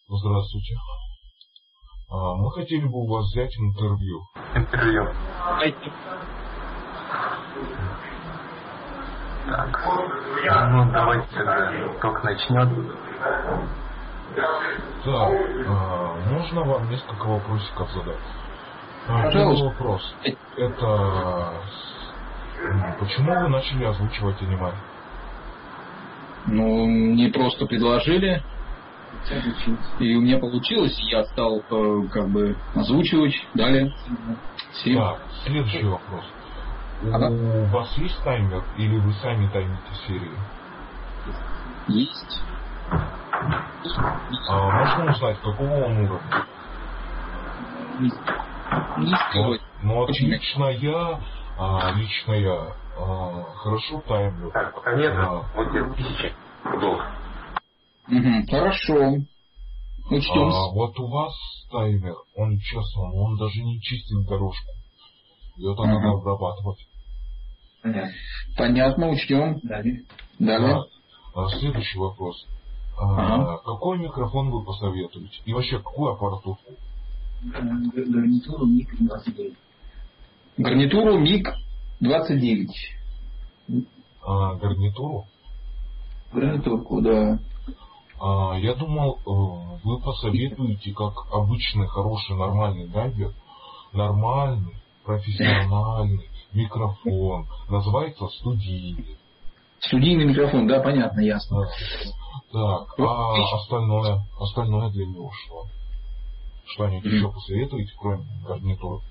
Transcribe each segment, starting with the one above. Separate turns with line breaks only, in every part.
Здравствуйте. Мы хотели бы у вас взять интервью.
Интервью. Так. Ну, давайте тогда только начнем.
Так, можно вам несколько вопросиков задать? Первый вопрос. Это почему вы начали озвучивать аниме?
Ну, мне просто предложили, и у меня получилось, и я стал озвучивать далее.
Так, следующий вопрос. У вас есть таймер, или вы сами таймите серии?
Есть.
Можно узнать, какого он уровня? Ну, вот лично я хорошо таймлю.
Так, пока нет, вот где 1000 долларов.
Хорошо. Учтем.
Вот у вас таймер, он честно, он даже не чистит дорожку. Ее так надо обрабатывать.
Понятно, учтем. Далее.
Следующий вопрос. Какой микрофон вы посоветуете? И вообще, какую аппаратурку?
Гарнитуру МиГ-29. Гарнитуру МиГ-29.
Гарнитуру?
Гарнитурку, да.
Я думал, вы посоветуете, как обычный, хороший, нормальный дайвер, нормальный, профессиональный микрофон. Называется студийный.
Студийный микрофон, да, понятно, ясно.
Так, остальное для него что? Что-нибудь еще посоветуете, кроме гарнитуры?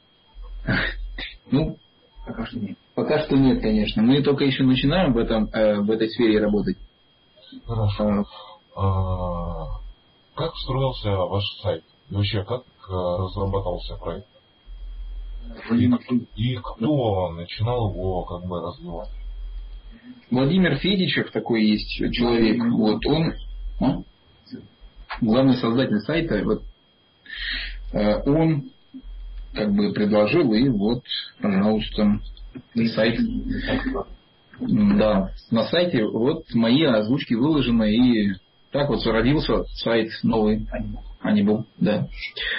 Ну, пока что нет. Пока что нет, конечно. Мы только еще начинаем в этой сфере работать.
Хорошо. Как строился ваш сайт? И вообще, как разрабатывался проект? И кто начинал его развивать?
Владимир Федичев такой есть человек. Вот он главный создатель сайта. Вот он предложил, и вот, пожалуйста, сайт. Да, на сайте вот мои озвучки выложены, и так вот родился сайт новый. Анибу, да.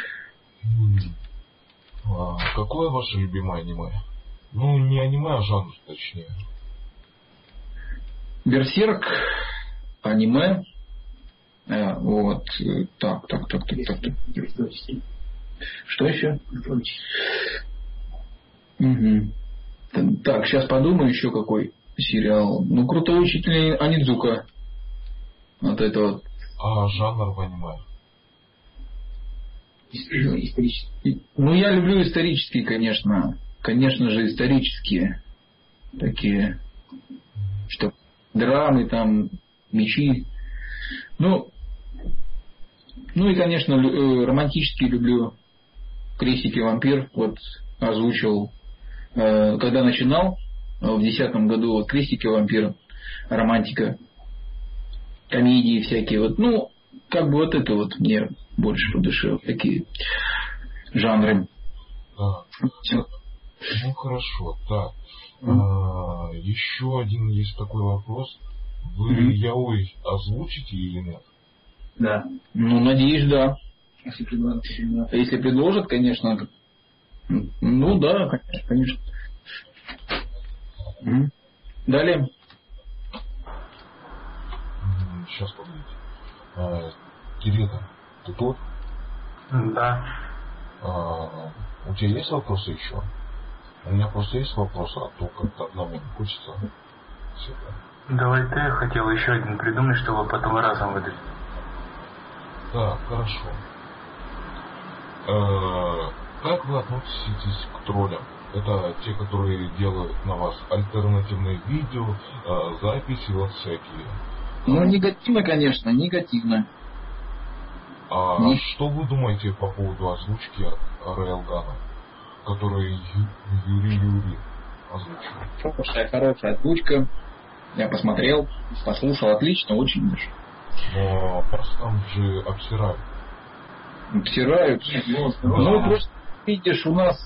Какое ваше любимое аниме? Ну, не аниме, а жанр, точнее.
Берсерк, аниме. Вот. Так. Что еще? Так, сейчас подумаю еще какой сериал. Ну, Крутой учитель Онидзука. Вот это вот.
А жанр в аниме?
Исторический. Ну, я люблю исторические, конечно. Конечно же, исторические. Такие. Что драмы, там, мечи. Ну и, конечно, романтические люблю. Крестик и вампир. Вот озвучил. Когда начинал, в 2010 году, вот Крестик и вампир. Романтика. Комедии всякие. Вот, ну, вот это вот мне больше по душе. Вот такие жанры.
Да. Ну, хорошо. Так. Еще один есть такой вопрос. Вы яой озвучите или нет?
Да. Ну, надеюсь, да. Если предложат, конечно. Ну, да, конечно. Далее.
Сейчас, погодите. Кирилл, ты тут?
Да.
У тебя есть вопросы еще? У меня просто есть вопросы, а то как-то одному не хочется.
Давай ты, хотел еще один придумать, чтобы потом разом выдать.
Да, хорошо. Как вы относитесь к троллям? Это те, которые делают на вас альтернативные видео, записи вот всякие.
Ну, негативно, конечно, негативно.
Что вы думаете по поводу озвучки Рейлгана, который Юрий озвучил?
Хорошая озвучка. Я посмотрел, послушал, отлично, очень даже.
Но просто там же обсирают.
Обсирают? Ну, просто видишь, у нас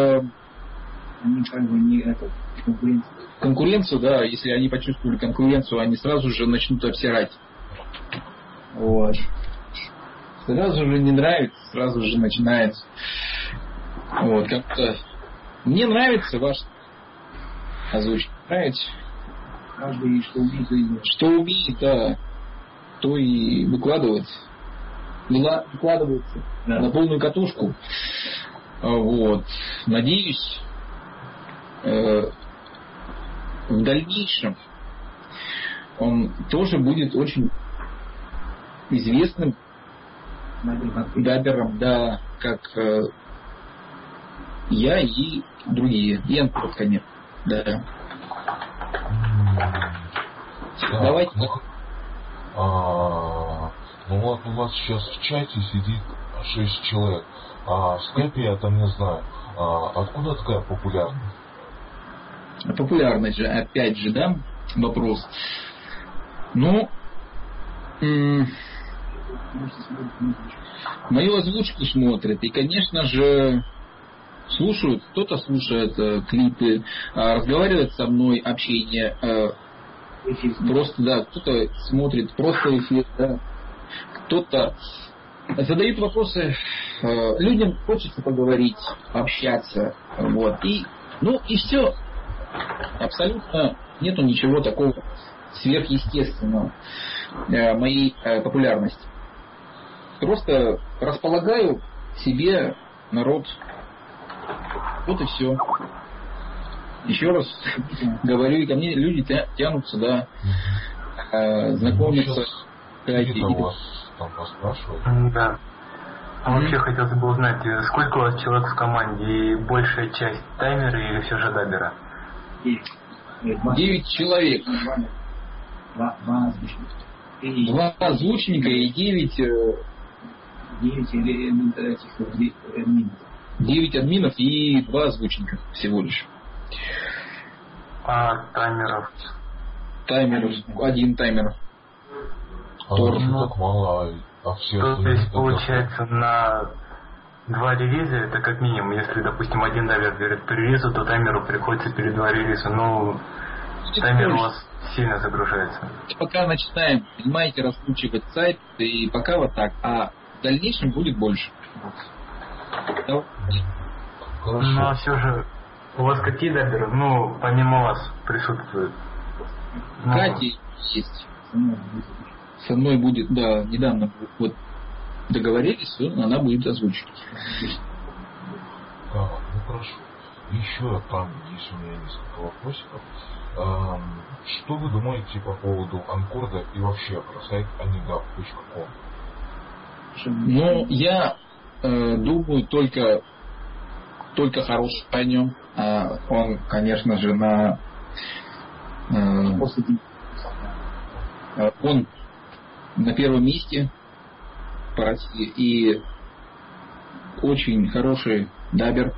конкуренцию, да, если они почувствовали конкуренцию, они сразу же начнут обсирать. Вот. сразу же не нравится, сразу же начинается. Вот, как-то мне нравится ваш озвучка. Нравится.
Каждый что умеет,
да, то и выкладывается. Выкладывается на полную катушку. Вот. Надеюсь, в дальнейшем он тоже будет очень известным дабером, да, как я и другие. И Антон, конечно. Да. Давайте.
Ну вот у вас сейчас в чате сидит 6 человек. А в скайпе я там не знаю. Откуда такая популярность?
Популярность же, опять же, да, вопрос. Ну, мою озвучку смотрят и, конечно же, слушают. Кто-то слушает клипы, разговаривает со мной, общение. Просто, да, кто-то смотрит просто эфир, да. Кто-то задает вопросы. Людям хочется поговорить, общаться. Вот. И все. Абсолютно нету ничего такого сверхъестественного моей популярности. Просто располагаю себе народ. Вот и все. Еще раз говорю, и ко мне люди тянутся, да, знакомиться.
У вас там поспрашивают?
Да. А вообще хотелось бы узнать, сколько у вас человек в команде, и большая часть таймеры или все же дабера?
9 человек. 2 озвучника и 9 админов и 2 озвучника всего лишь.
А таймеров?
Таймеров, 1 таймер.
Почему так мало, а все
То есть получается на 2 релиза, это как минимум, если, допустим, один дабер берет по релизу, то таймеру приходится перед 2 релиза, но таймер у вас сильно загружается.
Пока начинаем, понимаете, раскручивать сайт, и пока вот так, а в дальнейшем будет больше.
Хорошо.
Ну а все же, у вас какие даберы, помимо вас присутствуют?
Катя есть. Со мной будет, да, недавно вот договорились, она будет озвучивать.
Ну хорошо. Еще там есть у меня несколько вопросиков. Что вы думаете по поводу Анкорда и вообще про сайт anigap.com?
Ну, я думаю только хорошее о нем. Он, конечно же, он на первом месте по России и очень хороший дабер.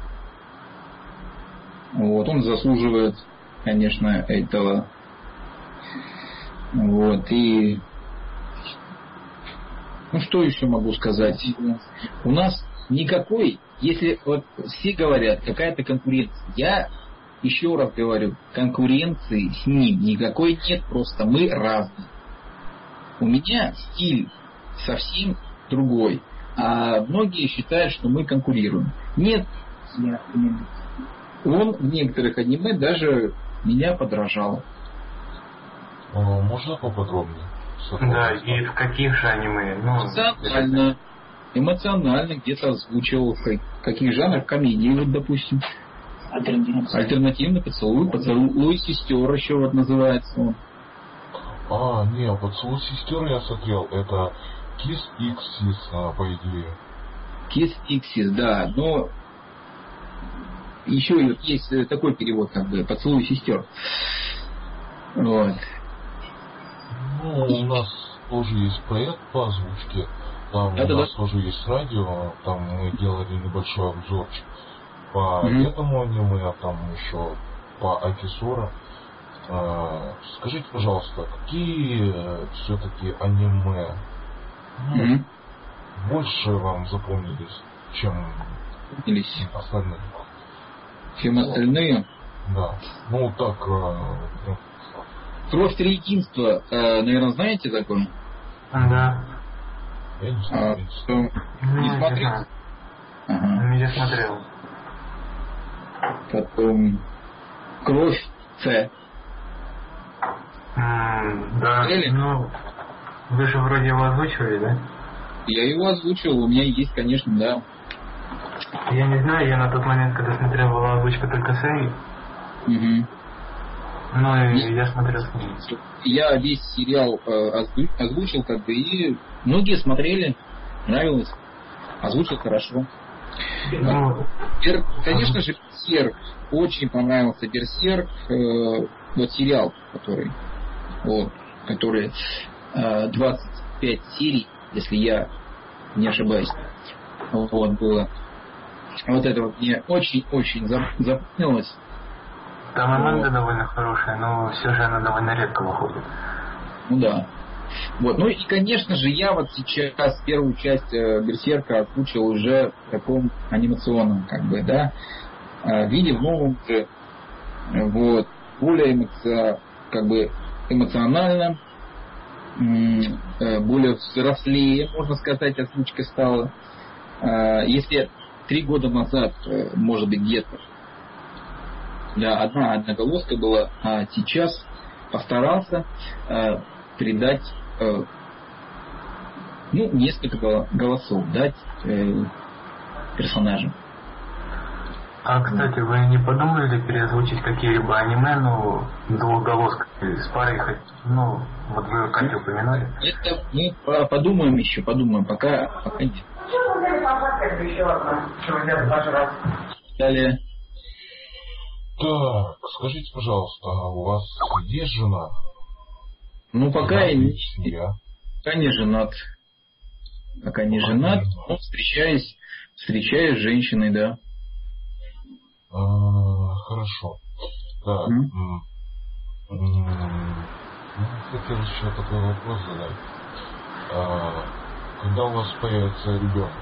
Вот, он заслуживает, конечно, этого. Вот, и что еще могу сказать? У нас никакой, если вот все говорят, какая-то конкуренция, я еще раз говорю, конкуренции с ним никакой нет, просто мы разные. У меня стиль совсем другой, а многие считают, что мы конкурируем. Нет, он в некоторых аниме даже меня подражал.
Можно поподробнее?
Да, и в каких же аниме?
Эмоционально где-то озвучивал, в каких жанрах, комедии, вот, допустим. Альтернативный поцелуй сестер еще вот называется он.
Поцелуй сестер я смотрел, это Kiss X's, по идее.
Kiss X's, да, но еще есть такой перевод, как бы, поцелуй сестер. Вот.
У нас тоже есть проект по озвучке. Там у нас тоже есть радио, там мы делали небольшой обзорчик по этому аниме, а там еще по Акисора. Скажите, пожалуйста, какие все-таки аниме больше вам запомнились, чем остальные?
Чем остальные?
Да. Так.
Кровь триединства, наверное, знаете такое?
Да.
Я не знаю.
Не смотрел?
Ага. Я смотрел.
Потом «Кровь С».
Да,
Смотрели?
ну, вы же вроде его озвучивали, да?
Я его озвучил, у меня есть, конечно, да.
Я не знаю, я на тот момент, когда смотрел, была озвучка только Сэй.
Угу.
Ну и я смотрел с ним.
Я весь сериал озвучил, как бы, и многие смотрели, нравилось, озвучил хорошо.
Ну,
Конечно же, «Берсерк», очень понравился «Берсерк», вот сериал, который 25 серий, если я не ошибаюсь, вот было. Вот это вот мне очень-очень запомнилось.
там Аманда довольно хорошая, но все же она довольно редко выходит.
Ну да. Вот. Ну и, конечно же, я вот сейчас первую часть «Берсерка» озвучил уже в таком анимационном, как бы, да, виде, в новом же, вот, более эмоционально, более взрослее, можно сказать, озвучка стала. Если 3 года назад, может быть, где-то, да, одна одноголоска была, а сейчас постарался придать, несколько голосов дать персонажам.
А, кстати, вы не подумали ли переозвучить какие-либо аниме, двухголоской с парой, вот вы Катю упоминали?
Это мы подумаем еще, пока нет. Далее.
Так, скажите, пожалуйста, у вас есть жена?
Пока я не женат. Пока не женат, но встречаюсь с женщиной, да.
Хорошо. Так, хотел еще такой вопрос задать. Когда у вас появится ребенок,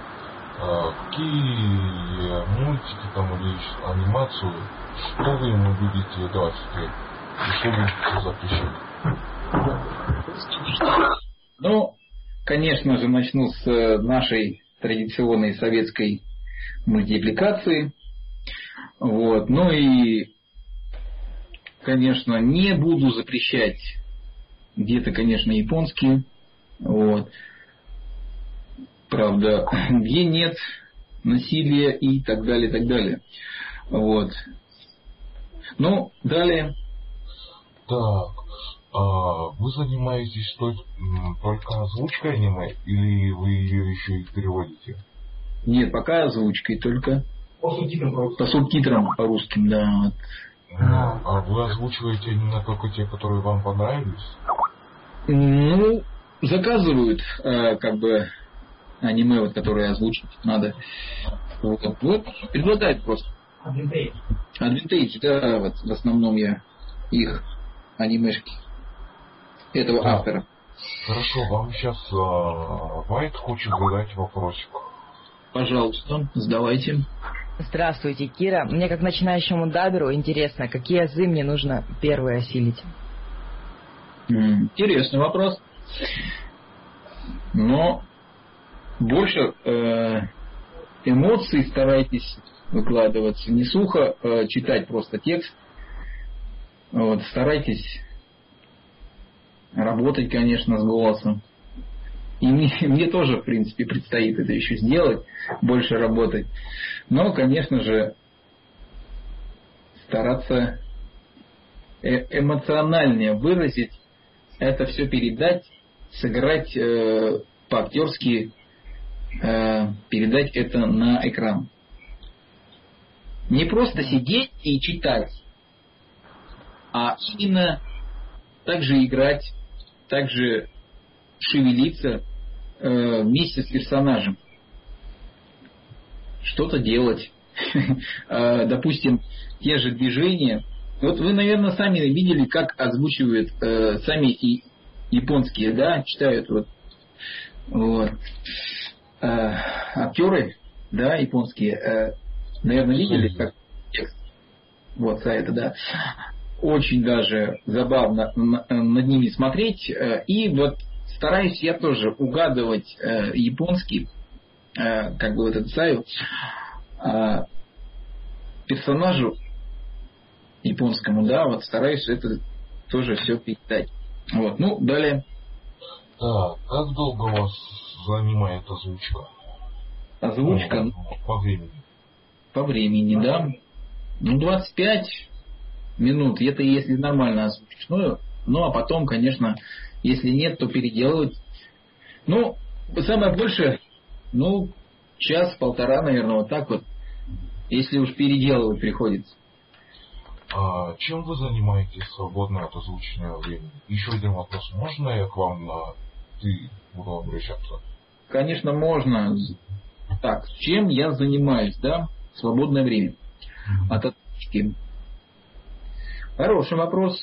какие мультики там или анимацию, что вы ему будете давать, и что будете запрещать?
Конечно же, начну с нашей традиционной советской мультипликации. Вот. И, конечно, не буду запрещать где-то, конечно, японские. Вот. Правда, где нет насилия и так далее, так далее. Вот. Далее.
Так. Вы занимаетесь только озвучкой аниме, или вы ее еще и переводите?
Нет, пока озвучкой только. По субтитрам по русским, да.
А вы озвучиваете именно только те, которые вам понравились?
Заказывают, аниме, которые озвучить надо. Вот предлагают просто. Адвентейдж, да, вот в основном я их анимешки этого автора.
Хорошо, вам сейчас Вайт хочет задать вопросик.
Пожалуйста, задавайте.
Здравствуйте, Кира. Мне, как начинающему даберу, интересно, какие азы мне нужно первые осилить?
Интересный вопрос. Но больше эмоций старайтесь выкладываться. Не сухо читать просто текст. Вот, старайтесь работать, конечно, с голосом. И мне тоже, в принципе, предстоит это еще сделать, больше работать. Но, конечно же, стараться эмоциональнее выразить, это все передать, сыграть по-актерски, передать это на экран. Не просто сидеть и читать, а именно также играть, также шевелиться вместе с персонажем. Что-то делать. Допустим, те же движения. Вот вы, наверное, сами видели, как озвучивают сами и японские, да, читают вот. Актеры, да, японские, наверное, видели, как текст. Вот, это, да. Очень даже забавно над ними смотреть. И вот стараюсь я тоже угадывать японский, как бы этот Саю, персонажу японскому, да, вот стараюсь это тоже все передать. Вот, ну, далее.
Так, как долго у вас занимает озвучка?
Озвучка?
Ну, по времени.
По времени, да. Ну, 25 минут, это если нормально озвучишь. Ну, а потом, конечно, если нет, то переделывать. Ну, самое большее, ну, час-полтора, наверное, вот так вот. Если уж переделывать приходится.
А чем вы занимаетесь в свободное от озвучения времени? Еще один вопрос. Можно я к вам на «ты» буду обращаться?
Конечно, можно. Так, чем я занимаюсь, да, в свободное время? От озвучки. Хороший вопрос.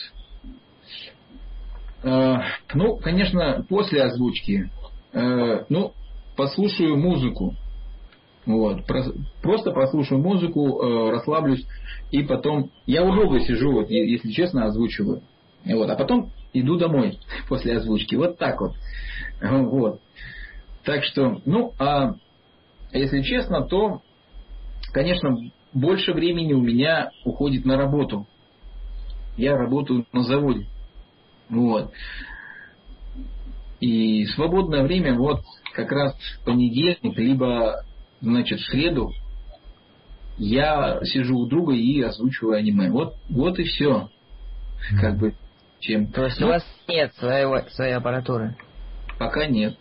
Ну, конечно, после озвучки. Ну, послушаю музыку. Вот. Просто послушаю музыку, расслаблюсь, и потом... Я удобно сижу, вот, если честно, озвучиваю. Вот. А потом иду домой после озвучки. Вот так вот. Вот. Так что, ну, а если честно, то, конечно, больше времени у меня уходит на работу. Я работаю на заводе. Вот. И свободное время вот как раз в понедельник, либо, значит, в среду я сижу у друга и озвучиваю аниме. Вот и все. Как бы чем.
То есть у вас нет своей аппаратуры?
Пока нет.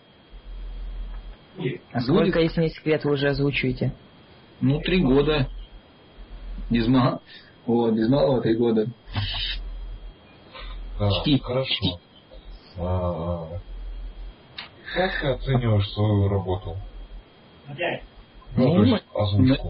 А сколько, если не секрет, вы уже озвучиваете?
Ну, 3 года. Без малого 3 года.
Хорошо. Как ты оцениваешь свою работу? Ну, то есть озвучку.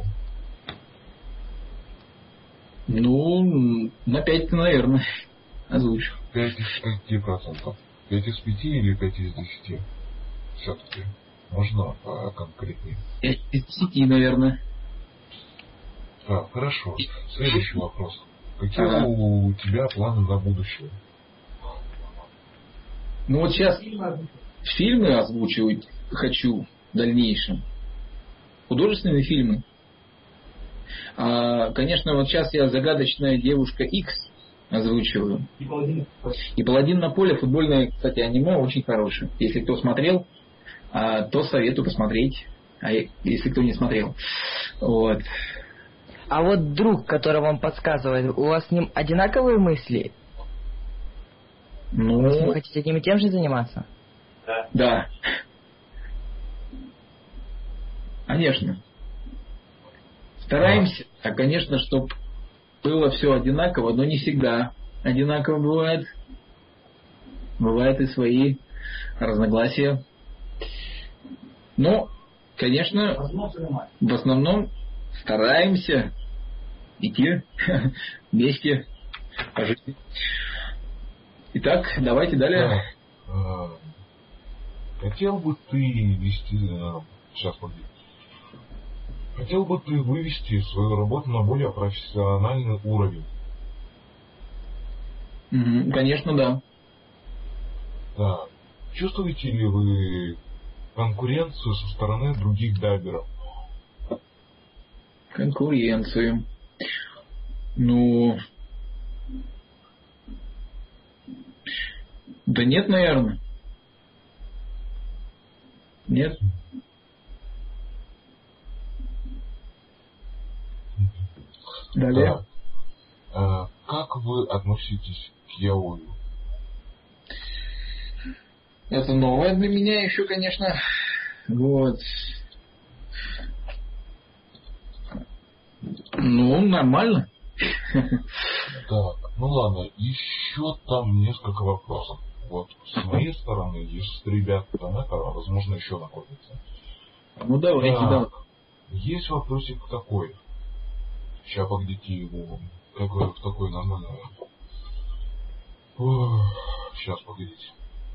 Ну, на 5, наверное, озвучу.
5 из каких процентов? 5 из 5 или 5 из 10? Все-таки. Можно конкретнее?
5 из 10, наверное.
Так, хорошо. Следующий вопрос. Какие у тебя планы на будущее?
Ну вот сейчас фильмы озвучивать хочу в дальнейшем. Художественные фильмы. Конечно, вот сейчас я «Загадочная девушка X» озвучиваю. И «Паладин на поле» футбольное, кстати, аниме очень хорошее. Если кто смотрел, то советую посмотреть. А если кто не смотрел. Вот.
А вот друг, который вам подсказывает, у вас с ним одинаковые мысли?
Ну...
Вы с ним хотите одним и тем же заниматься?
Да. Конечно. Стараемся, конечно, чтобы было все одинаково, но не всегда одинаково бывает. Бывают и свои разногласия. Но, конечно, в основном стараемся идти вместе по жизни. Итак, давайте далее.
Хотел бы ты вести... Сейчас, погоди. Хотел бы ты вывести свою работу на более профессиональный уровень?
Конечно, да.
Так. Чувствуете ли вы конкуренцию со стороны других даберов?
Конкуренцию. Ну... Да нет, наверное. Нет. Далее.
Как вы относитесь к яою?
Это новое для меня еще, конечно. Вот. Ну, нормально.
Так, ну ладно, еще там несколько вопросов. Вот с моей стороны, есть ребят, возможно, еще находятся.
Ну давайте, да.
Есть вопросик такой. Сейчас погодите его. Какой такой нормальный. Сейчас погодите.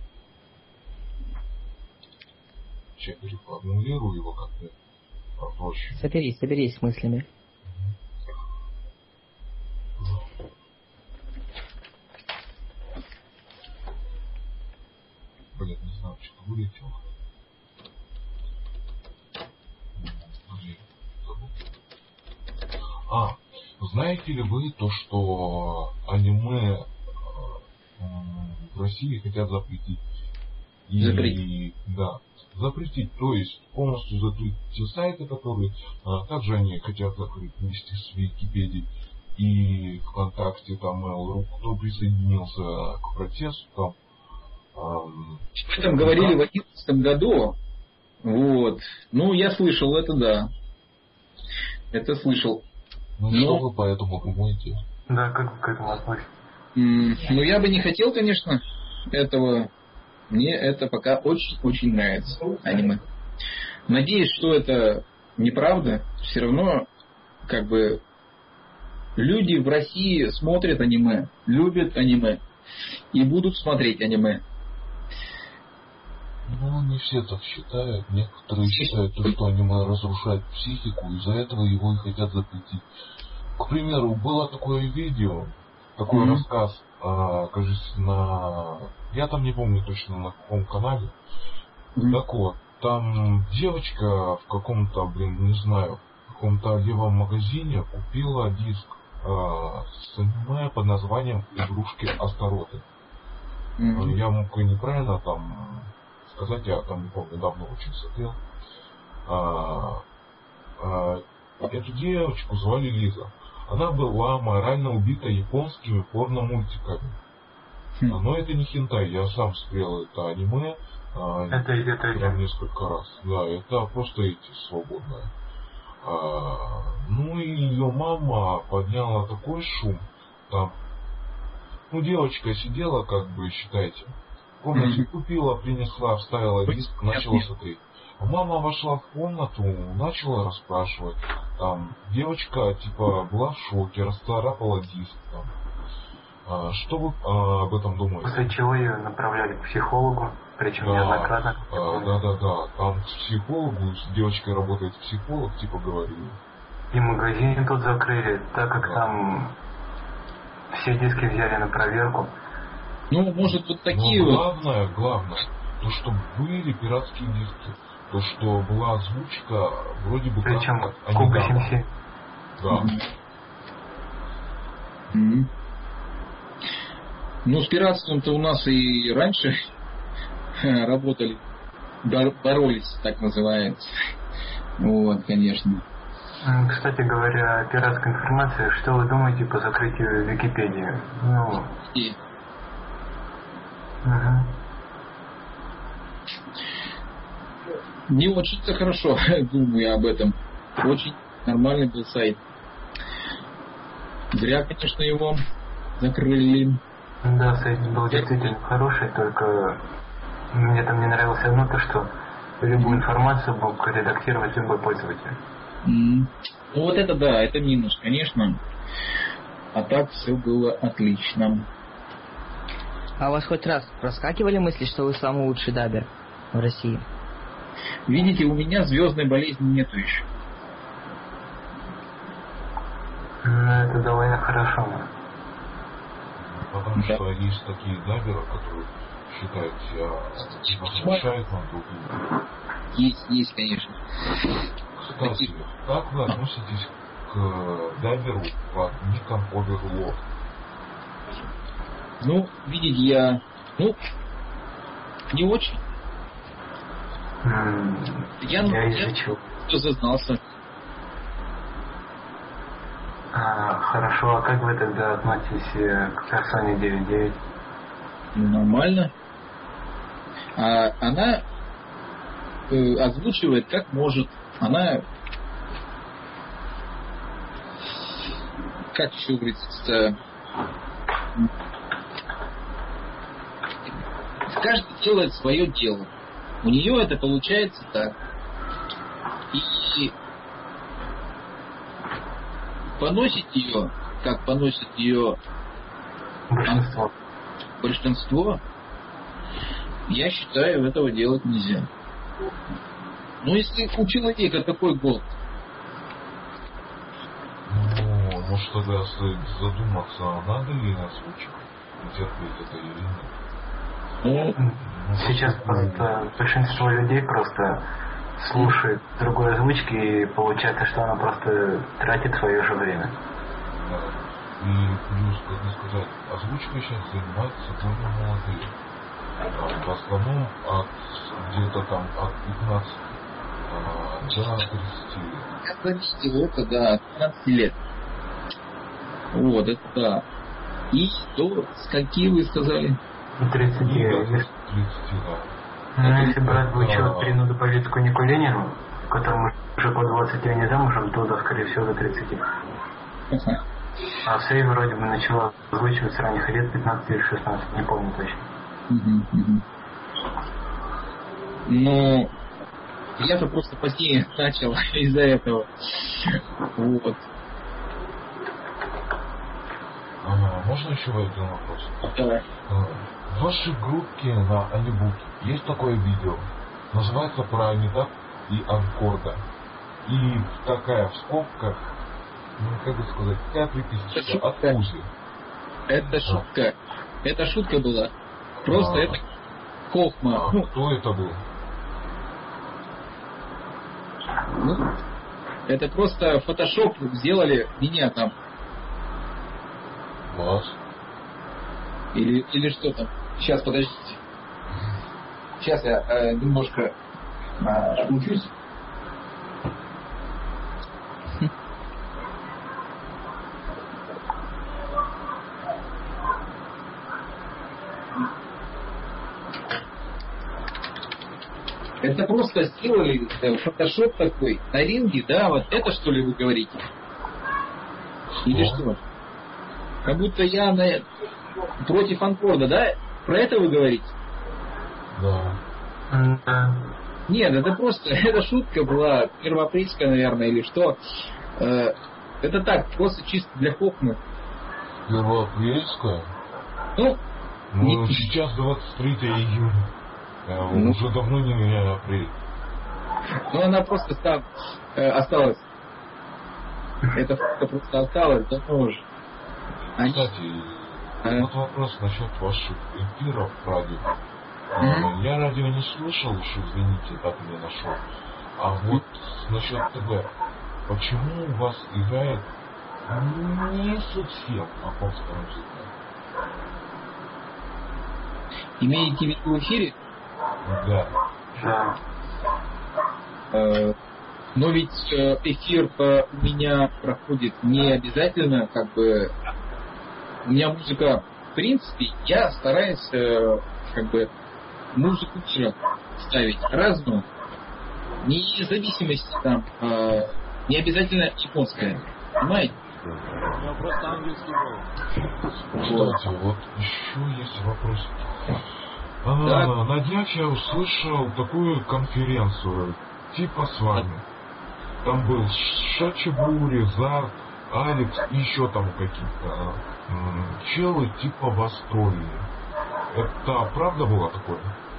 Сейчас переформулирую его как-то попроще.
Соберись с мыслями.
Блин, не знаю, что Знаете ли вы то, что аниме в России хотят запретить?
Запретить?
Да, запретить, то есть полностью закрыть те сайты, которые... также они хотят закрыть вместе с Википедией и ВКонтакте, там, Mail.ru, кто присоединился к протесту, там...
Об этом говорили в 2011 году. Вот. Ну, я слышал это, да. Это слышал.
Что вы по этому думаете?
Да, как к этому относитесь?
Ну, я бы не хотел, конечно, этого. Мне это пока очень-очень нравится, аниме. Надеюсь, что это неправда. Все равно, как бы, люди в России смотрят аниме, любят аниме и будут смотреть аниме.
Ну, не все так считают. Некоторые считают, что аниме разрушает психику, из-за этого его и хотят запретить. К примеру, было такое видео, такой рассказ, кажется, на... Я там не помню точно на каком канале. Так вот, там девочка в каком-то, не знаю, в каком-то левом магазине купила диск с аниме под названием «Игрушки Астароты». Я мог и неправильно там сказать, я там не помню, давно очень смотрел. Эту девочку звали Лиза. Она была морально убита японскими порно-мультиками. Но это не хентай, я сам смотрел это аниме.
Это идет
прям несколько раз. Да, это просто эти свободные. Ну и ее мама подняла такой шум. Там, девочка сидела, как бы, считайте, в комнате купила, принесла, вставила диск, начала смотреть. А мама вошла в комнату, начала расспрашивать. Там девочка типа была в шоке, расцарапала диск. Там. Что вы об этом думаете?
После чего ее направляли к психологу, причем неоднократно.
Да. Там к психологу, с девочкой работает психолог, типа говорили.
И магазин тут закрыли, так как там все диски взяли на проверку.
Ну, может, вот такие
главное, то, что были пиратские диски, то, что была озвучка вроде бы
причем
как
Куба 77.
Да.
Ну, с пиратством-то у нас и раньше работали, боролись, так называется. Вот, конечно.
Кстати говоря, о пиратской информации, что вы думаете по закрытию Википедии?
Не очень-то хорошо думаю об этом. Очень нормальный был сайт. Зря, конечно, его закрыли.
Да, сайт был действительно хороший, только мне там не нравилось одно, то что любую информацию мог редактировать любой пользователь.
Ну вот это да, это минус, конечно. А так все было отлично.
А у вас хоть раз проскакивали мысли, что вы самый лучший дабер в России?
Видите, у меня звездной болезни нету еще.
Ну, это довольно хорошо.
Потому что есть такие даберы, которые считают себя возвращают на другую.
Есть, конечно.
Кстати, как вы относитесь к даберу под ником Overlord?
Ну, видите, я не очень. Я зазнался.
Хорошо, а как вы тогда относитесь к персоне 9.9?
Нормально. Она озвучивает как может. Она, как еще говорится, каждый делает свое дело. У нее это получается так. И поносить ее, как поносит ее большинство, я считаю, этого делать нельзя. Но если у человека такой голод.
Ну, может тогда стоит задуматься, надо ли на случай терпеть это или нет.
Сейчас просто большинство людей просто слушает другой озвучки, и получается, что она просто тратит свое же время.
И плюс, как мне сказать, озвучкой сейчас занимаются довольно молодые. В основном где-то там от 15 до 30 лет.
Я заметил это, да, от 15 лет. Вот, это да. И до скольки вы сказали?
30 лет.
30, да.
Ну, если брать бы еще перенуду повестку Нику Ленину, которому уже по 20 лет не замужем, то, да, скорее всего, до 30. А Сей вроде бы начала озвучивать с ранних лет, 15 или 16, не помню точно.
Ну, я-то просто позднее начал из-за этого. Вот.
Можно еще один вопрос?
Давай.
В вашей группе на Анибуке есть такое видео. Называется про Амидаб и Анкорда. И такая в скобках, ну как бы сказать, такая приписочка от Узи.
Это шутка. Это шутка была. Просто это хохма.
Кто это был?
Ну, это просто фотошоп сделали меня там.
Вас?
Или что там? Сейчас, подождите. Сейчас я немножко учусь. Это просто сделали фотошоп такой на ринге, да, вот это что ли вы говорите? Или что? Как будто я против Анкорда, да? Про это вы говорите?
Да.
Нет, это просто, это шутка была, первоапрельская, наверное, или что. Это так, просто чисто для хохмы.
Первоапрельская?
Ну,
сейчас 23 июня. Уже давно не апрель.
Ну, она просто там осталась. Эта фотка просто осталась давно уже.
Кстати, вот вопрос насчет ваших эфиров в радио. Я радио не слышал, уж извините, так не нашел. А вот насчет ТВ. Почему у вас играет не совсем японская музыка?
Имеете в виду в эфире?
Да.
Но ведь эфир у меня проходит не обязательно, как бы, у меня музыка, в принципе, я стараюсь, как бы, музыку мира ставить разную, не в зависимости там, не обязательно японская, понимаете?
Я просто английский был.
Кстати, вот еще есть вопрос.
Да.
На днях я услышал такую конференцию, типа с вами. Там был Шачибури, Зар, Алекс и еще там какие-то челы типа в Астории. Это правда было такое?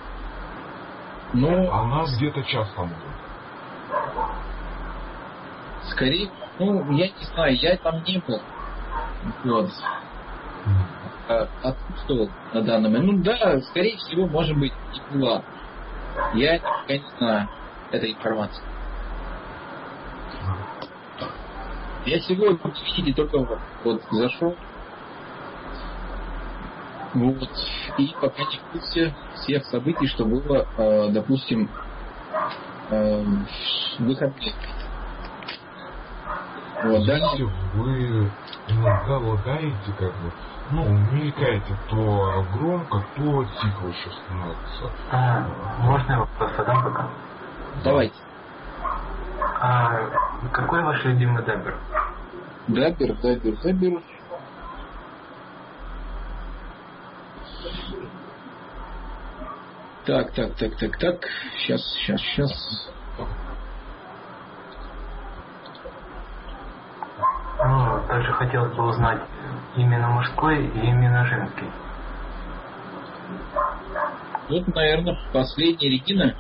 Ну,
она где-то час там будет.
Скорее, ну, я не знаю, я там не был. Вот. Отсутствовал на данный момент. Ну да, скорее всего, может быть, и была. Я пока не знаю этой информации. Я сегодня, видите, только вот зашел. Вот. И пока не в курсе всех событий, что было, допустим, в выходные. Вот, да?
Вы иногда лагаете, как бы, ну, мелькаете то громко, то тихо еще становится.
Можно я вопрос задам пока?
Давайте.
Какой ваш любимый даббер?
Даббер. Так. Сейчас.
Ну, также хотелось бы узнать именно мужской и именно женский.
Вот, наверное, последняя Регина.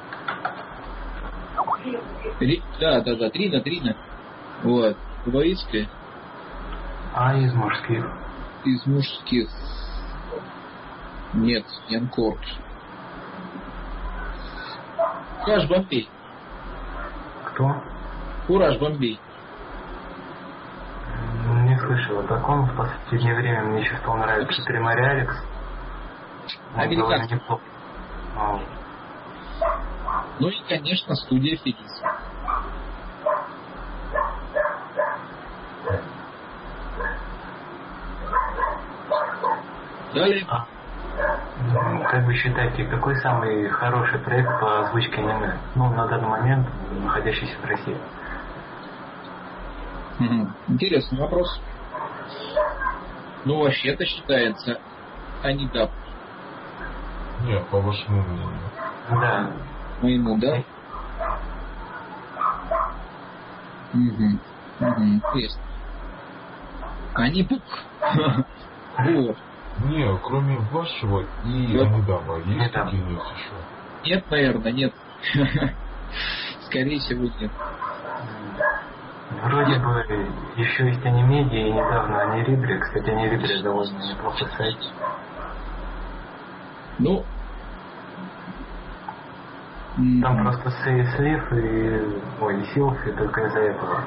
Да, Трина. Вот, фаворитская.
А из мужских?
Из мужских. Нет, не Анкорд. Каш Бомбей.
Кто?
Кураж Бомбей.
Не слышал о таком. В последнее время мне еще стал нравиться Треморярикс.
Американский.
Неплохо.
Ну и, конечно, студия Фелис. Далее.
Как вы считаете, какой самый хороший проект по озвучке аниме? Ну, на данный момент, находящийся в России.
Интересный вопрос. Ну, вообще-то считается Анидап.
Нет, по вашему мнению.
Да.
Моему, да? Интересно. Анипук. Вот.
Не, кроме вашего и Анидама, есть какие-нибудь еще?
Нет, наверное, нет. Скорее всего, нет.
Вроде бы еще есть Анимедиа и недавно Анирибре. Кстати, Анирибре довольно неплохой сайт.
Ну,
там просто слив и силф, и только из-за этого.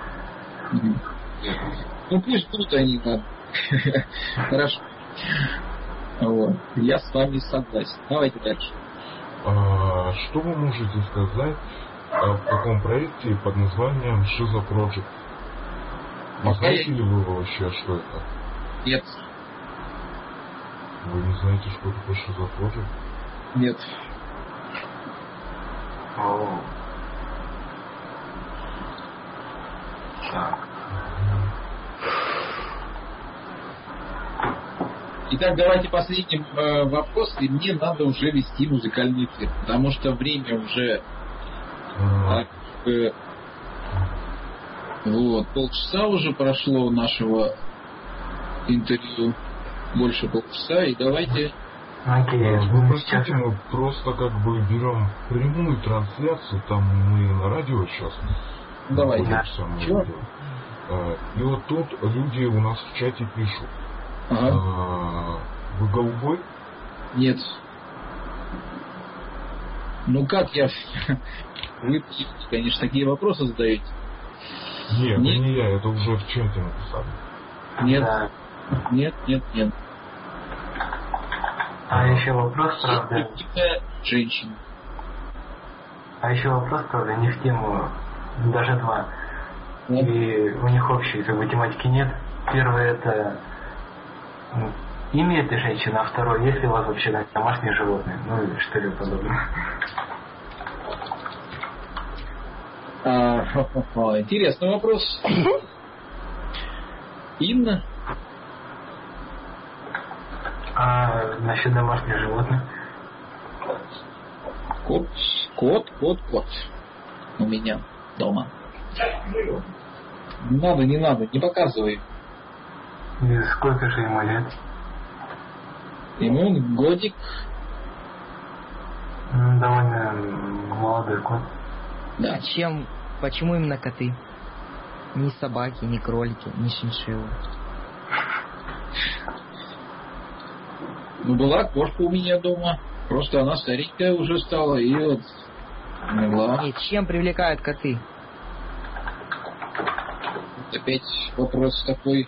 Ну пусть будут они там. Хорошо. Вот. Я с вами согласен. Давайте дальше.
Что вы можете сказать о таком проекте под названием Shiza Project? Не знаете ли вы вообще, что это?
Нет.
Вы не знаете, что такое Shiza Project?
Нет.
Так.
Итак, давайте последний вопрос, и мне надо уже вести музыкальный эфир, потому что время уже вот, полчаса уже прошло нашего интервью, больше полчаса, и давайте...
Вы простите, мы просто как бы берем прямую трансляцию, там мы на радио сейчас.
Давайте.
И вот тут люди у нас в чате пишут.
Ага.
Вы голубой?
Нет. Ну как я... Вы, конечно, такие вопросы задаете.
Нет, это не я, это уже в чате написали.
Нет.
Да.
Нет.
А еще вопрос, правда.
Женщина.
А еще вопрос, правда, не в тему, даже два. И у них общей как бы тематики нет. Первое это имя этой женщины, а второе, есть ли у вас вообще домашние животные? Ну или что-либо подобное.
Интересный вопрос. Инна?
А насчет домашних животных?
Кот. У меня дома. Не надо, не показывай.
И сколько же ему лет?
Ему годик.
Довольно молодой кот.
Да. Почему именно коты? Ни собаки, ни кролики, ни шиншиллы.
Ну, была кошка у меня дома. Просто она старенькая уже стала, и вот умерла.
И чем привлекают коты?
Опять вопрос такой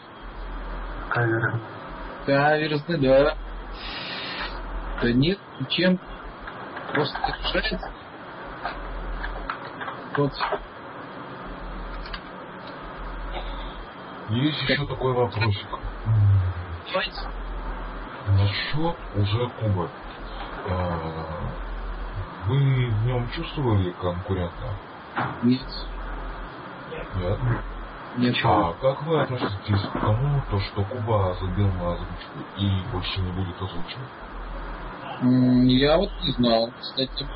Каверзный.
да. Да нет, чем просто решается. Вот.
Есть еще такой вопросик.
Давайте.
Насчет уже Кубы. Вы в нем чувствовали конкурента?
Нет.
Нет? А как вы относитесь к тому, что Куба забил на озвучку и больше не будет озвучивать?
Я вот не знал, кстати.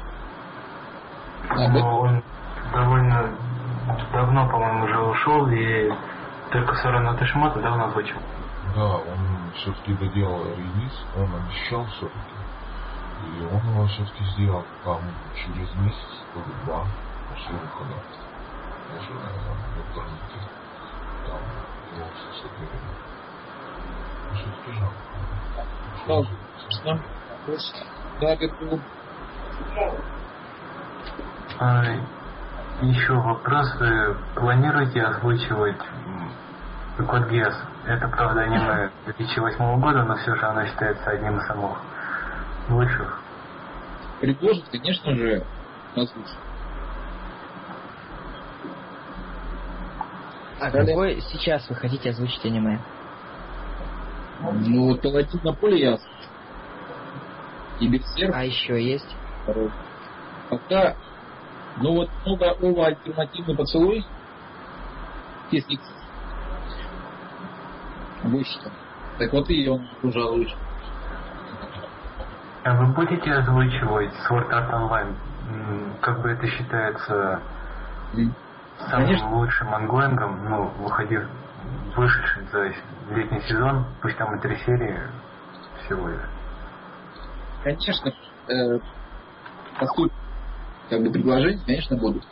Он довольно давно, по-моему, уже ушел, и только Сорана Ташимата давно озвучил.
Да, он все-таки доделал релиз, он обещал все-таки. И он его все-таки сделал там через месяц или два после выхода. Уже в интернете. Там его все собирали. Все-таки жалко.
Да, Бергу.
Еще вопрос. Вы планируете озвучивать Код Гиас? Это, правда, аниме 2008 года, но все же оно считается одним из самых лучших.
Предложит, конечно же, озвучить.
А какой сейчас вы хотите озвучить аниме?
Ну, вот «Паладин на поле» я озвучу. И «Берсерк».
А еще есть?
Пока, ну вот новый альтернативный поцелуй, если вышел. Так вот и он уже лучше.
А вы будете озвучивать Sword Art Online? Как бы это считается самым
Конечно.
лучшим ангоингом, ну, вышедший за летний сезон, пусть там и 3 серии всего лишь.
Конечно, поступит как бы предложение, конечно, будут.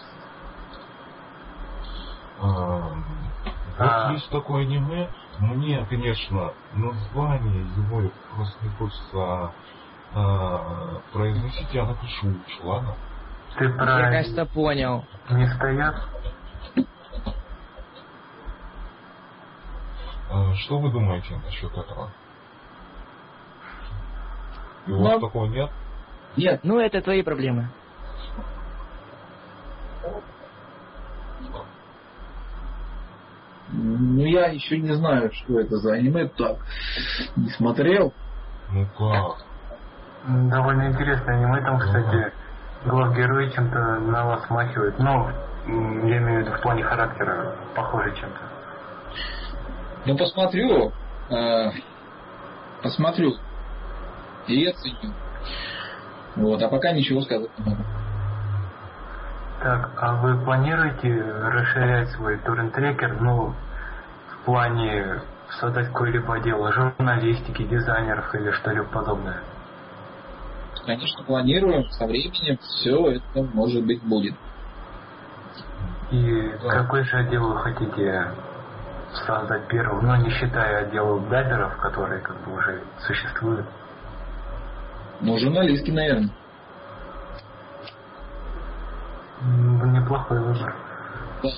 Вот есть такое аниме, мне, конечно, название его просто не хочется произносить, я напишу лучше, ладно?
Ты про...
Я, кажется, понял.
Не стоят?
Что вы думаете насчет этого? И у вас такого нет?
Нет.
Ну, это твои проблемы.
Ну, я еще не знаю, что это за аниме, так, не смотрел.
Ну как?
Довольно интересное аниме, там, кстати, главгерой чем-то на вас смахивает. Ну, я имею в виду в плане характера, похоже чем-то.
Ну, посмотрю. И оценю. Вот, а пока ничего сказать не могу.
Так, а вы планируете расширять свой торрент-трекер, ну, в плане создать какое-либо отдел журналистики, дизайнеров или что-либо подобное?
Конечно, планируем, со временем все это, может быть, будет.
И какой же отдел вы хотите создать первым, ну, не считая отделов дайверов, которые как бы уже существуют?
Ну, журналистки, наверное.
Неплохой выбор.
Да.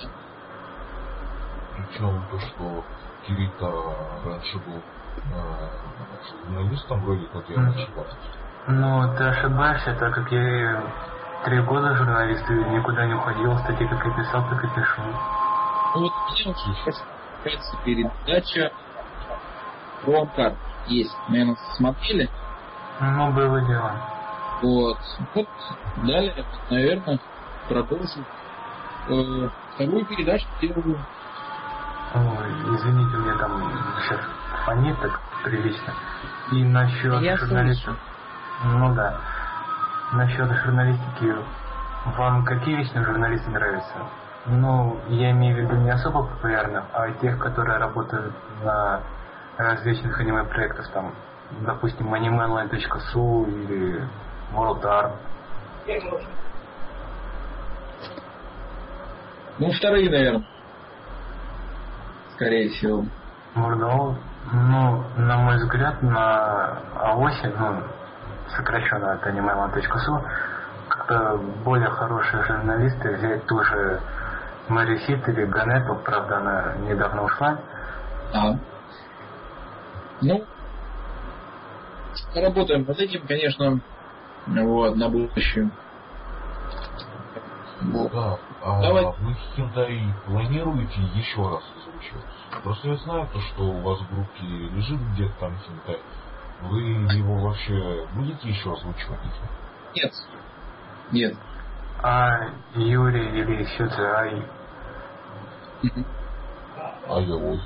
Причем то, что Кирита раньше был журналистом, вроде как я не ошибаюсь.
Ну, ты ошибаешься, так как я 3 года журналист и никуда не уходил, статьи как я писал, так и пишу.
Ну вот у меня сейчас передача про Амкар есть. Наверное, смотрели?
Ну, было дело.
Вот далее, наверное, продолжим. Вторую передачу делаю.
Ой, извините, у меня там сейчас фонит так прилично. И насчет журналистов. Ну да. Насчет журналистики. Вам какие лично журналисты нравятся? Ну, я имею в виду не особо популярных, а тех, которые работают на различных аниме-проектах, там, допустим, animeline.su или World Art.
Ну, вторые, наверное. Скорее всего.
World, ну, на мой взгляд, на АОСе, ну, сокращенно от animeline.su, как-то более хорошие журналисты, взять ту же Мэри Сит или Ганету, правда, она недавно ушла.
Ну, работаем над этим, конечно, вот, на будущее.
Вот. Да,
Давай.
Вы Хентай планируете еще раз озвучивать? Просто я знаю, то, что у вас в группе лежит где-то там Хентай. Вы его вообще будете еще озвучивать?
Нет.
А Юрий или Сюцай?
Ой.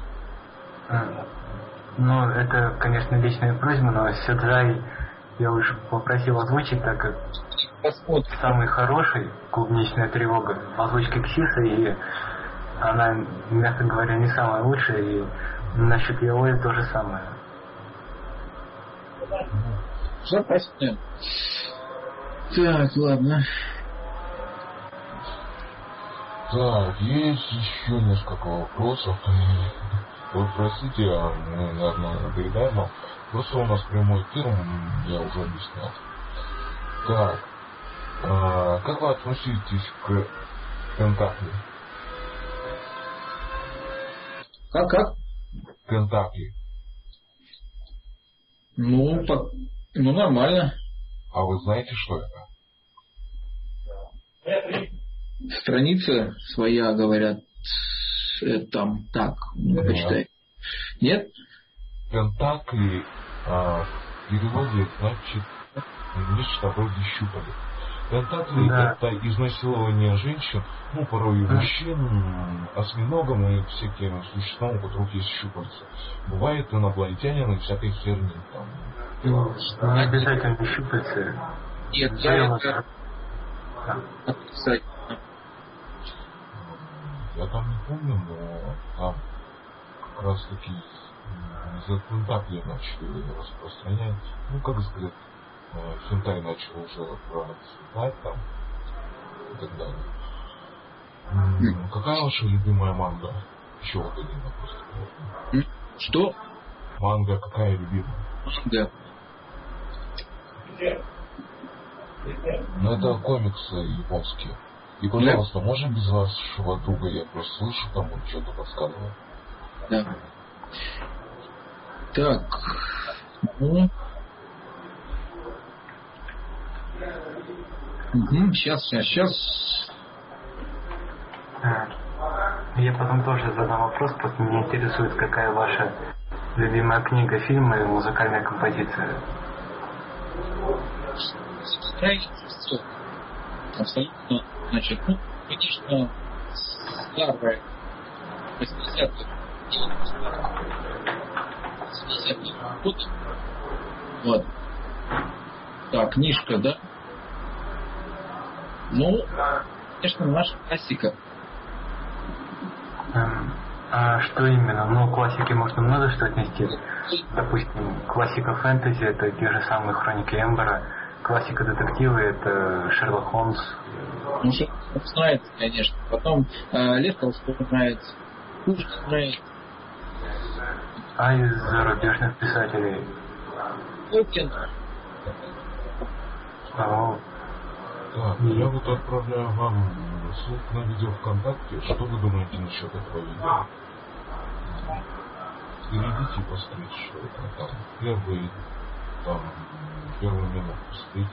Ну, это, конечно, личная просьба, но Сюцай я уже попросил озвучить, так как самый хороший клубничная тревога в озвучке Ксиса, и она, мягко говоря, не самая лучшая, и насчет Яои то же самое.
Запасная. Так, ладно.
Так, есть еще несколько вопросов. Вы простите, мы, наверное, передаем вам. Просто у нас прямой эфир, я уже объяснял. Так, как вы относитесь к Пентакли.
Как?
Пентакли.
Ну, нормально.
А вы знаете, что это?
Страница своя, говорят, там так, почитай. Нет?
Пентакли в переводе значит нечто вроде щупалец. Пентакли это изнасилование женщин, порой и мужчин, осьминогом и всяким существам, у которых есть щупальца. Бывает инопланетянин и всякой херни там.
Не обязательно щупальцы.
Нет,
я там не помню, но там как раз таки за пентакли начали распространять, как сказать, хентай начал уже процветать там и так далее. Какая ваша любимая манга? Еще вот один вопрос.
Что?
Манга какая любимая?
Да.
Это комиксы японские. И, пожалуйста, можно без вашего друга? Я просто слышу, там он что-то подсказывает.
Да. Так. Сейчас.
Я потом тоже задам вопрос, просто меня интересует, какая ваша любимая книга, фильм и музыкальная композиция.
Абсолютно. Значит, конечно, старая 80-х год. Вот. Так, книжка, да? Конечно, наша классика.
А что именно? Классики можно много что отнести. Допустим, классика фэнтези — это те же самые Хроники Эмбера. Классика детектива — это Шерлок Холмс.
Шерлок знает, конечно. Потом Лев Толстой знает, Пушкин знает.
А из зарубежных писателей?
Толкин.
Так, я вот отправляю вам ссылку на видео ВКонтакте. Что вы думаете насчет этого видео? Перейдите и посмотрите, что это там. Первую минуту посмотрите.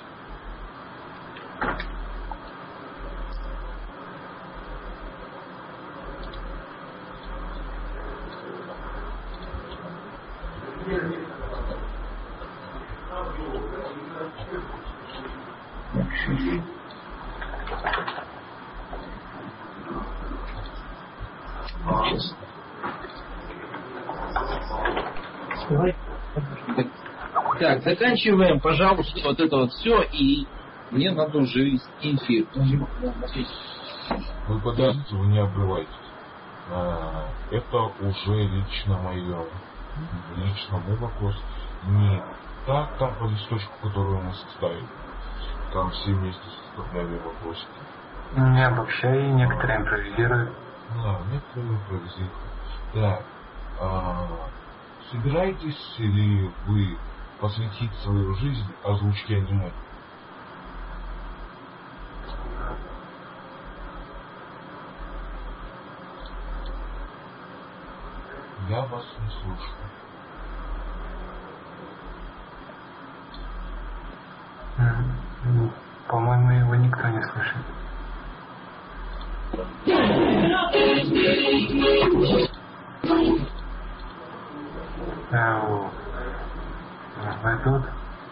Так, заканчиваем, пожалуйста, вот это вот все, и мне надо уже вести эфир.
Вы подождите, вы не обрывайтесь. Это уже лично мой вопрос. Не так там по листочку, которую мы составили. Там все вместе составляли вопросики.
Не обобщай, некоторые импровизируют.
Да, некоторые импровизируют. Так, собираетесь ли вы посвятить свою жизнь озвучке аниме? Я вас не слушаю.
По-моему, его никто не слышит. Вы тут?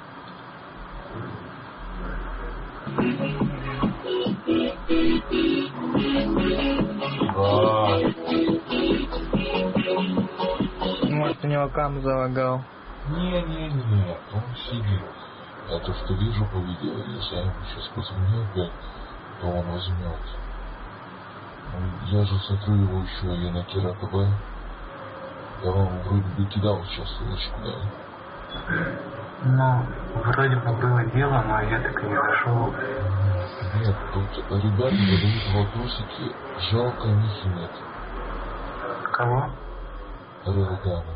Может, у него кам залагал.
Не, он сидит. Я то, что вижу по видео, если я ему сейчас позвоню опять, то он возьмет. Я же смотрю его еще и на Кира ТВ. Я вам вроде бы кидал сейчас ссылочку, да?
Вроде бы было дело, но я так и не зашел.
Нет, тут ребята задают вопросики, жалко них и нет.
Кого?
Рэлгана.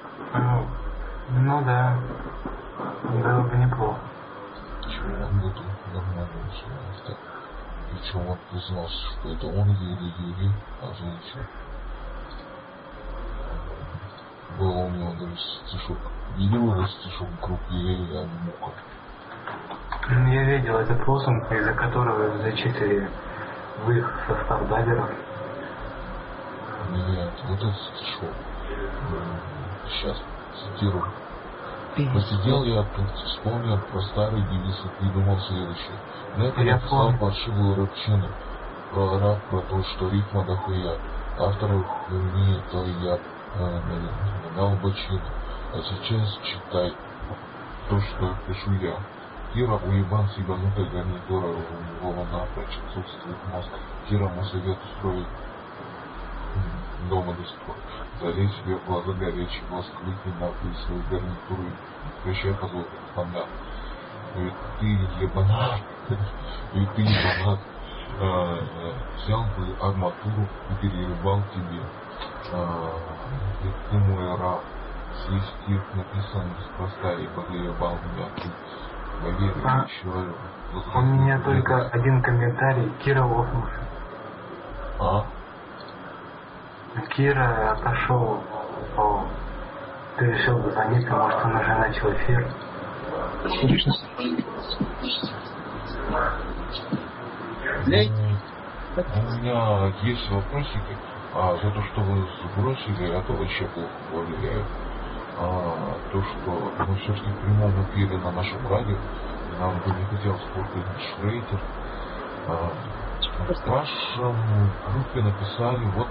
Да. Было бы неплохо.
Чего он будет нормально начинать? Так, Причем он признался, что это он Юрий, озвучил. Был у него даже стишок. Видел этот стишок в группе «Я Мука».
Я видел этот лозунг, из-за которого зачислили в их состав даберов.
Нет, вот этот стишок. Сейчас цитирую. Посидел я тут, вспомнил про старый девиз и придумал следующее. На это написал паршивую рыбчину. Про раб, про то, что рифма дохуя. Автору хуйни, то я дал бочину. А сейчас читай то, что пишу я. Кира уебан с ебанутой гарнитура его напрочь отсутствует мозг. Кира ему совет устроить дома достроить. Залей себе в глаза горячий воск, выкинь нахуй свою гарнитуру и прощай позор, фонда. Ведь ты ебанат, взял бы арматуру и переебал тебе. Ведь ты мой раб, сей стих написан неспроста, ибо ты ебал меня. Поверь, еще
у меня только один комментарий. Кира лопнулся. Кира отошел. Ты решил позвонить, может он уже начал эфир.
У меня есть вопросики. За то, что вы сбросили, это вообще плохо влияет. То, что мы все-таки в прямом эфире на нашем радио, нам бы не хотелось портить Шрейтер. В вашем группе написали вот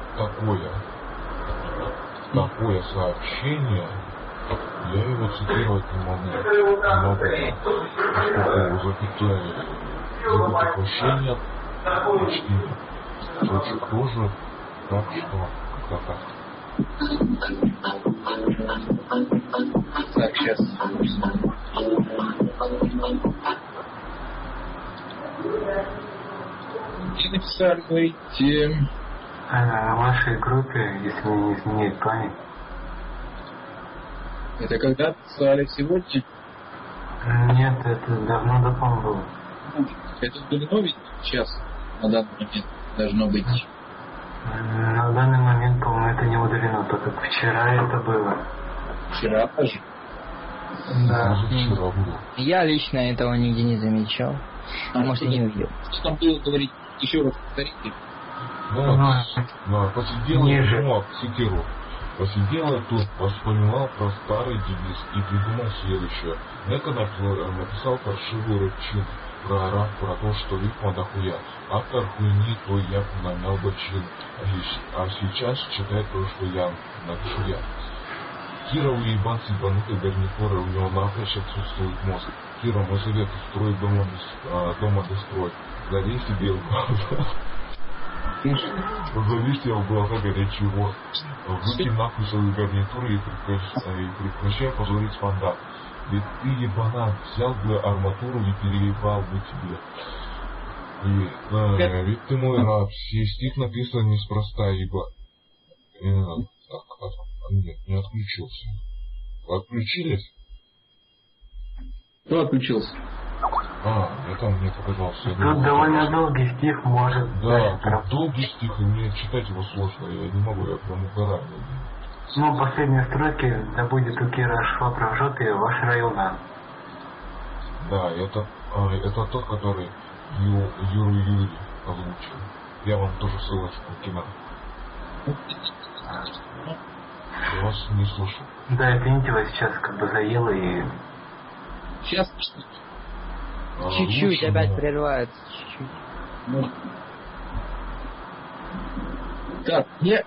такое сообщение. Я его цитировать не могу, поскольку запятая его воплощение почти очень тоже, так что как-то так.
Так, сейчас. И написали, говорите...
В вашей группе, если не изменяет память.
Это когда писали сегодня?
Нет, это давно было.
Это были новенькие сейчас, на данный момент, должно быть.
На данный момент, по-моему, это не удалено, только вчера это было.
Вчера тоже?
Да.
Вчера было.
Я лично этого нигде не замечал. Может, и не увидел.
Что там было говорить? Еще раз повторите.
Посидела, цитирую. Посидела тут, вспоминал про старый девиз и придумал следующее. Нека написал паршивую рыбчину про раб, про то, что рифма дохуя. Автор хуйни, то я намял бочин. А сейчас читай то, что я напишу я. Кира уебан с ебанутой гарнитурой, у него напрочь отсутствует мозг. Кира, мой совет, устрой дома достроить. Залей себе в глаза. Позови себе в глаза горячий воск. Выкинь нахуй свою гарнитуру и прекращай позорить фонда. Ведь ты ебанат, взял бы арматуру и переебал бы тебе. Ведь ты мой раб, сей стих написан неспроста, ибо... Нет, не отключился. Вы отключились?
Кто отключился?
Это мне показалось.
Тут довольно долгий стих может...
Да, тут долгий стих, и мне читать его сложно, я не могу, я прям угораю.
Ну, последние строки, да будет у Кира швабра прожжет и ваш район.
Да, это тот, который Юрий озвучил. Я вам тоже ссылочку кину. Я вас не слышу.
Да, извините, вас сейчас как бы заело и...
Сейчас
чуть-чуть опять прерывается. Чуть-чуть.
Так, мне...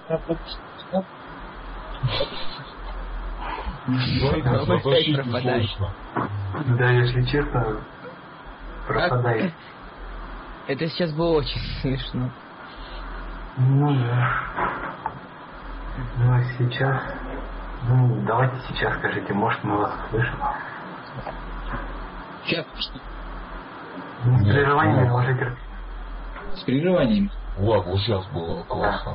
Да, если честно, пропадает.
Это сейчас было очень смешно.
Ну да. Ну а сейчас... Ну, давайте сейчас скажите, может мы вас слышим?
Сейчас.
С прерываниями уже терпимо.
С прерываниями.
Вот сейчас было классно.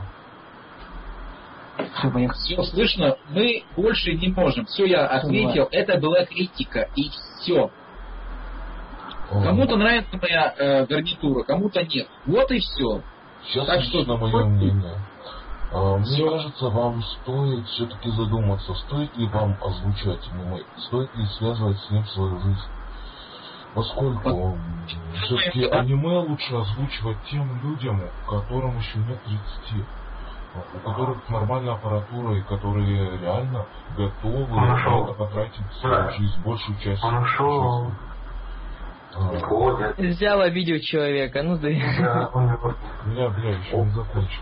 Все понятно. Все слышно, мы больше не можем. Все, я ответил, это была критика, и все. Кому-то нравится моя гарнитура, кому-то нет. Вот и все.
Сейчас
Так что
на мое мнение. Мне кажется, вам стоит все-таки задуматься, стоит ли вам озвучивать аниме, стоит ли связывать с ним свою жизнь. Поскольку все-таки аниме лучше озвучивать тем людям, которым еще нет 30, у которых нормальная аппаратура и которые реально готовы на это потратить свою жизнь, большую часть жизни.
Взял, обидел человека, ну да.
Бля, еще не закончил.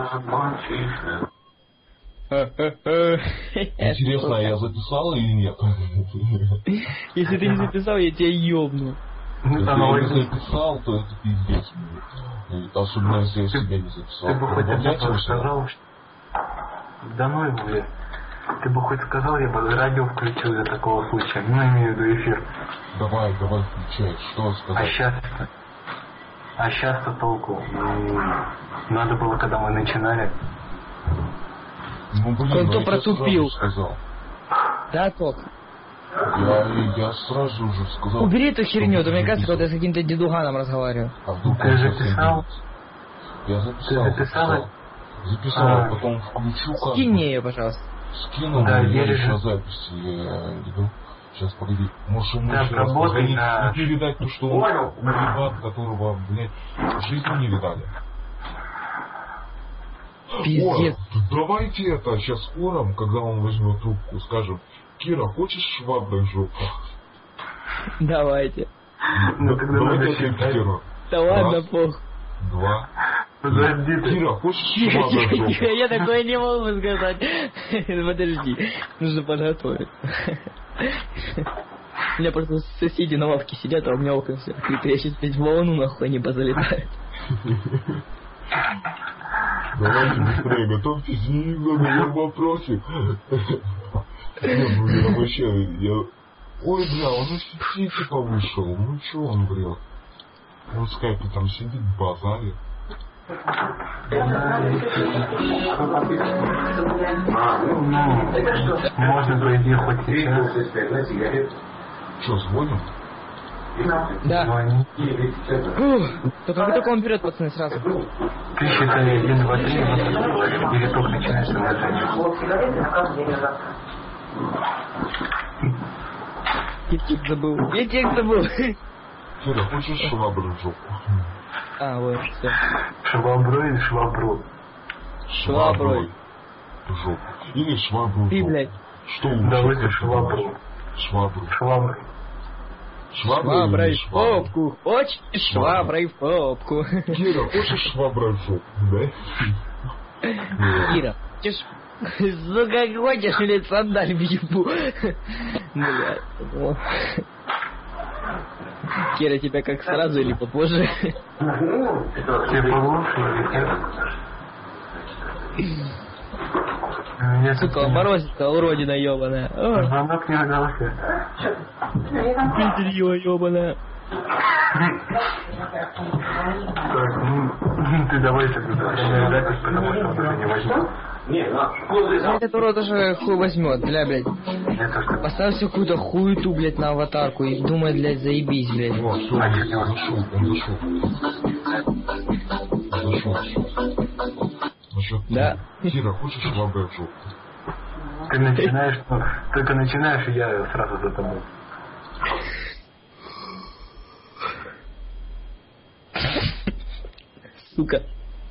Интересно, а я записал или нет?
Если ты не записал, я тебя ёбну.
Если я не записал, то это пиздец. Особенно если я себя не записал.
Ты бы хоть одно сказал, да ну его, блядь. Ты бы хоть сказал, я бы радио включил для такого случая. Ну, имею в виду эфир.
Давай, включай. Что сказать?
А сейчас-то толку. Надо было, когда мы начинали.
Ну, блин,
кто протупил.
Сказал.
Да, Ток.
Я сразу же сказал.
Убери эту херню, то мне кажется, когда я с каким-то дедуганом разговариваю.
А вдруг
ты записал?
Я записал. Записал, а потом включу как.
Скинь мне ее, пожалуйста.
Скину, да, я еще записи иду. Сейчас, погоди. Может, ему еще раз позвонить и передать то, что он уребат, которого, блядь, в жизни не видали.
Пиздец.
О, давайте это сейчас скором, когда он возьмет трубку, скажем: Кира, хочешь шваброй в жопу?
Давайте.
Давайте ответь, Кира.
Да ладно, пох.
2.
Подожди ты.
Кира, хочешь шваброй в жопу?
Я такое не могу сказать. Подожди, нужно подготовить. У меня просто соседи на лавке сидят, а у меня окна все открыты. Я сейчас блядь волну нахуй не позалетают.
Давайте быстрее, готовьтесь и задаем вопросы. Блин, вообще, ой, бля, он из сети типа вышел. Ну чё он врет? Он в скайпе там сидит, базарит.
Можно пройти хоть сейчас.
Чё, звоним?
Да. Только он вперед, пацаны, сразу.
Ты считай 1, 2, 3, или только начинаешь приложение.
Я текст забыл.
Кира, хочешь швабру в жопу?
А, вот, все.
Швабру или швабру?
Шваброй.
В жопу. Или швабру в
Ты,
жопу.
блядь.
Что лучше?
Давайте швабру.
Швабру.
Швабру.
Шваброй в попку. Хочешь шваброй в попку.
Кира, хочешь шваброй в жопу, да?
Кира, хочешь... Сука, хочешь или сандаль в ебу? Блядь. Кира, тебя как сразу или попозже?
Ты получше.
Сука, морозится, уродина ебаная.
Звонок не удался.
Питерье ебаная.
Так, ты давай тогда сохраняй запись, потому что он это не возьмет.
Этот урод уже хуй возьмет, бля, блядь. Поставь себе какую-то хуету, блядь, на аватарку и думай, блядь, заебись, блядь.
О, все, он зашел. Насчет
да.
Кира, хочешь шваброй в жопу?
Ты начинаешь, только начинаешь, и я сразу за тобой.
Сука.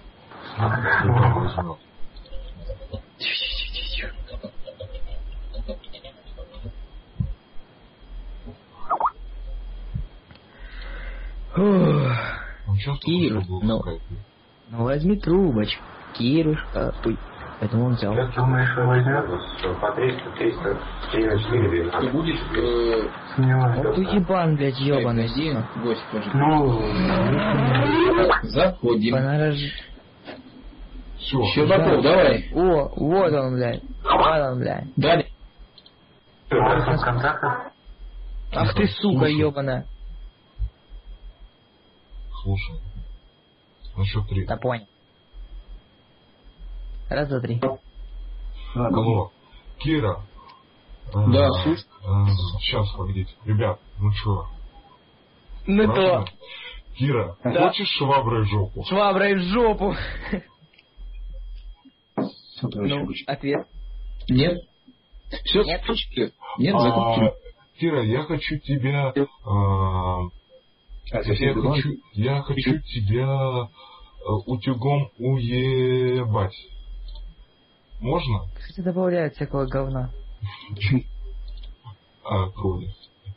Кир, ну возьми трубочку. Кирушка, поэтому он взял.
Я думаю, что возьмет.
По 300, 4
Кто будет?
Вот ты ебан, блядь, ебаный.
Один гость, пожалуйста.
Ну,
заходим.
Все,
Щербаков, давай.
О, вот он, блядь. Вот он, блядь.
Далее.
контактов.
Ах ты, сука, ебаная.
Слушай. На счет 3.
Да понял. Раз, два, три.
Алло. Кира.
Да, слушай.
Сейчас, погодите. Ребят, ну чё?
Ну то.
Кира,
да.
Хочешь шваброй в жопу?
Шваброй в жопу. Ну, ответ.
Нет. Все, закончили? Нет, закончили.
Кира, я хочу тебя... я хочу тебя утюгом уебать. Можно?
Кстати, добавляют всякого говна.
Крови.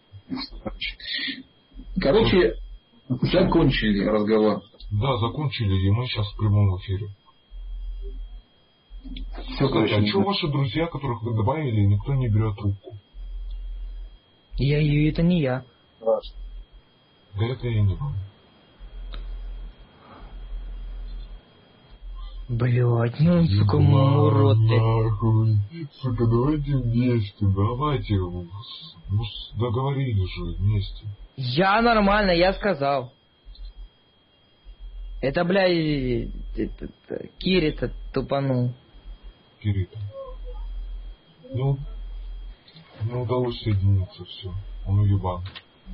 Короче, закончили разговор.
Да, закончили, и мы сейчас в прямом эфире. Кстати, а что ваши друзья, которых вы добавили, никто не берет трубку?
Это не я.
Да это я не помню.
Блять, ну сука, урод ты.
Нахуй. Сука, давайте вместе, давайте. Ну, договорились же вместе.
Я нормально, я сказал. Это, блядь, Кирита тупанул.
Кирита. Ну, не удалось соединиться, все. Он уебан.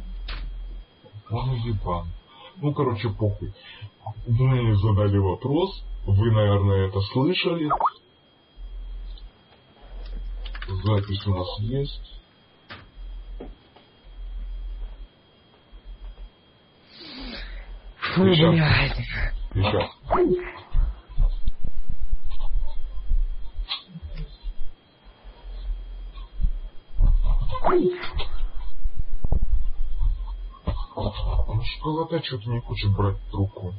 Ну, короче, похуй. Мы задали вопрос. Вы, наверное, это слышали. Запись у нас есть.
Фу, блядь.
Сейчас. Школота что-то не хочет брать трубку.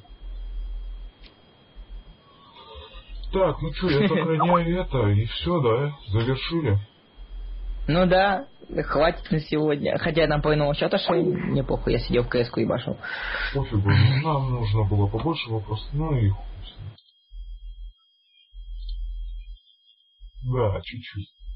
Так, ну что, я сохраняю это, и все, да, завершили.
Ну да, хватит на сегодня. Хотя нам по иному счету шли, мне похуй, я сидел в КС-ку и башил.
Пофигу, нам нужно было побольше вопросов, ну и хуй с ним. Да, чуть-чуть.